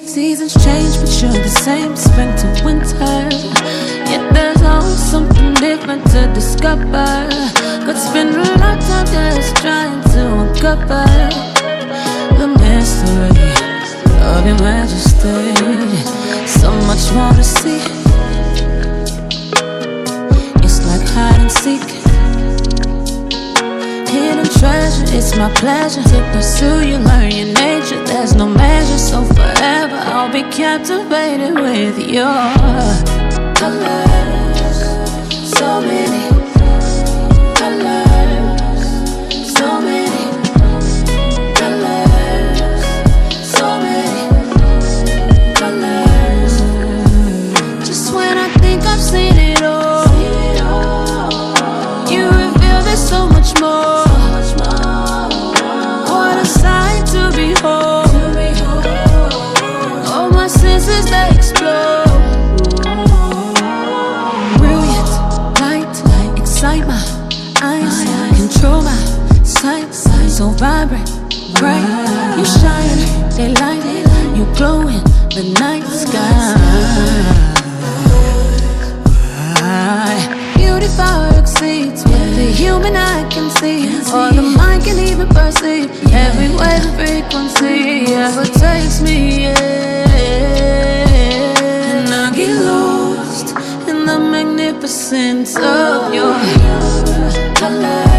Seasons change, but you're the same, spring to winter. Yet there's always something different to discover. Could spend a lifetime just trying to uncover the mystery of your majesty. So much more to see. It's like hide and seek. Hidden treasure, it's my pleasure to pursue you, learn your nature. There's no measure, so forever I'll be captivated with your colors. So many colors, so many colors, so many colors. Just when I think I've seen it all, you reveal there's so much more. What a sight to behold. All my senses, they explode. Brilliant light, excite my eyes, control my sight. So vibrant, bright, you shine, they light, you glow in the night sky. Beauty far exceeds what the human eye can see, or the mind can even perceive. Every wave and frequency ever takes me in, and I get lost in the magnificence of your color.